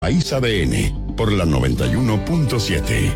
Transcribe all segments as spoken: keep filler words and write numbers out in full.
País A D N por la noventa y uno punto siete.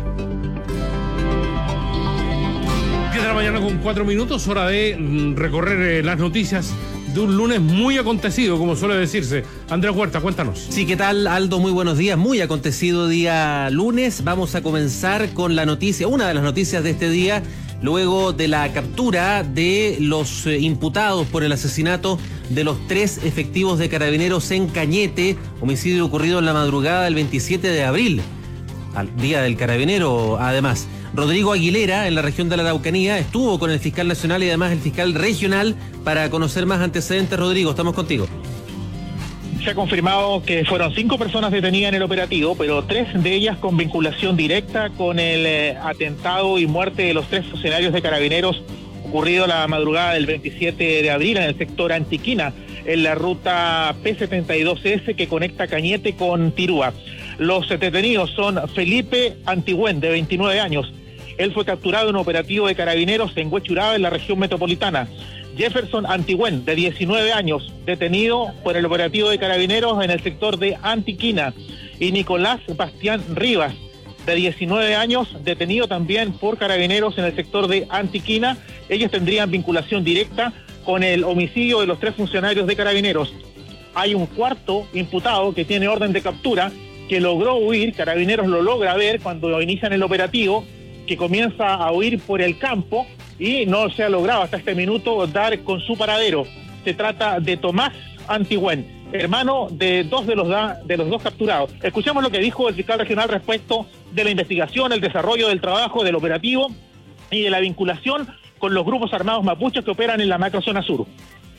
diez de la mañana con cuatro minutos, hora de recorrer eh, las noticias de un lunes muy acontecido, como suele decirse. Andrés Huerta, cuéntanos. Sí, ¿qué tal, Aldo? Muy buenos días. Muy acontecido día lunes. Vamos a comenzar con la noticia, una de las noticias de este día, luego de la captura de los eh, imputados por el asesinato de los tres efectivos de Carabineros en Cañete, homicidio ocurrido en la madrugada del veintisiete de abril, al día del Carabinero, además. Rodrigo Aguilera, en la región de la Araucanía, estuvo con el fiscal nacional y además el fiscal regional para conocer más antecedentes. Rodrigo, estamos contigo. Se ha confirmado que fueron cinco personas detenidas en el operativo, pero tres de ellas con vinculación directa con el eh, atentado y muerte de los tres funcionarios de Carabineros ocurrido la madrugada del veintisiete de abril en el sector Antiquina, en la ruta P setenta y dos S que conecta Cañete con Tirúa. Los detenidos son Felipe Antigüén, de veintinueve años. Él fue capturado en un operativo de Carabineros en Huechuraba, en la región metropolitana. Jefferson Antigüén, de diecinueve años, detenido por el operativo de Carabineros en el sector de Antiquina. Y Nicolás Bastián Rivas, de diecinueve años, detenido también por Carabineros en el sector de Antiquina. Ellos tendrían vinculación directa con el homicidio de los tres funcionarios de Carabineros. Hay un cuarto imputado que tiene orden de captura, que logró huir. Carabineros lo logra ver cuando inician el operativo, que comienza a huir por el campo y no se ha logrado hasta este minuto dar con su paradero. Se trata de Tomás Antigüén, hermano de dos de los, da, de los dos capturados. Escuchamos lo que dijo el fiscal regional respecto de la investigación, el desarrollo del trabajo, del operativo y de la vinculación con los grupos armados mapuches que operan en la macrozona sur.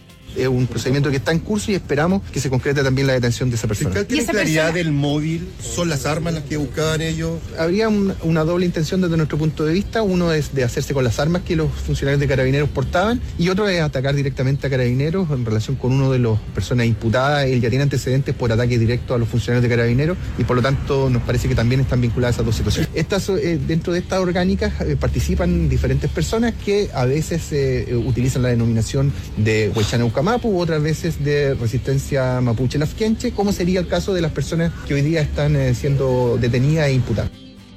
Es un procedimiento que está en curso y esperamos que se concrete también la detención de esa persona. ¿Fiscal tiene claridad del móvil? ¿Son las armas las que buscaban ellos? Habría un, una doble intención desde nuestro punto de vista. Uno es de hacerse con las armas que los funcionarios de Carabineros portaban y otro es atacar directamente a Carabineros en relación con uno de las personas imputadas. Él ya tiene antecedentes por ataque directo a los funcionarios de Carabineros y por lo tanto nos parece que también están vinculadas esas dos situaciones. Estas, eh, dentro de estas orgánicas eh, participan diferentes personas que a veces eh, utilizan la denominación de Huechaneucamapu u otras veces de resistencia mapuche lafkenche, como sería el caso de las personas que hoy día están eh, siendo detenidas e imputadas.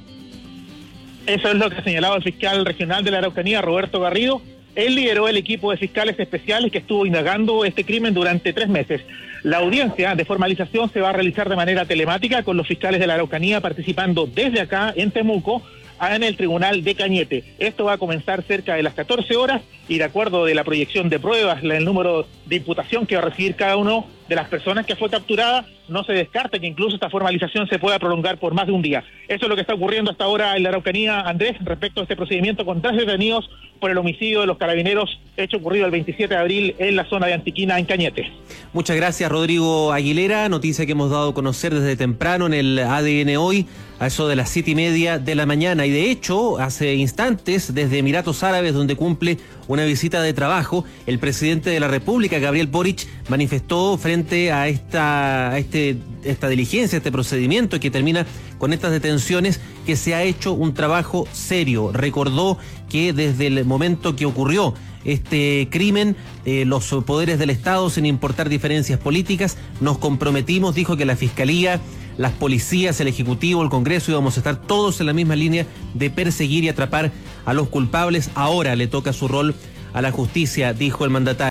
Eso es lo que ha señalado el fiscal regional de la Araucanía, Roberto Garrido. Él lideró el equipo de fiscales especiales que estuvo indagando este crimen durante tres meses. La audiencia de formalización se va a realizar de manera telemática con los fiscales de la Araucanía participando desde acá en Temuco en el tribunal de Cañete. Esto va a comenzar cerca de las catorce horas y de acuerdo de la proyección de pruebas, el número de imputación que va a recibir cada uno de las personas que fue capturada, no se descarta que incluso esta formalización se pueda prolongar por más de un día. Eso es lo que está ocurriendo hasta ahora en la Araucanía, Andrés, respecto a este procedimiento con tres detenidos por el homicidio de los Carabineros hecho ocurrido el veintisiete de abril en la zona de Antiquina, en Cañete. Muchas gracias, Rodrigo Aguilera. Noticia que hemos dado a conocer desde temprano en el A D N Hoy, a eso de las siete y media de la mañana. Y de hecho, hace instantes, desde Emiratos Árabes, donde cumple una visita de trabajo, el presidente de la República, Gabriel Boric, manifestó frente a esta, a este, esta diligencia, este procedimiento que termina con estas detenciones, que se ha hecho un trabajo serio. Recordó que desde el momento que ocurrió este crimen, eh, los poderes del Estado, sin importar diferencias políticas, nos comprometimos, dijo, que la Fiscalía, las policías, el Ejecutivo, el Congreso, íbamos a estar todos en la misma línea de perseguir y atrapar a los culpables. Ahora le toca su rol a la justicia, dijo el mandatario.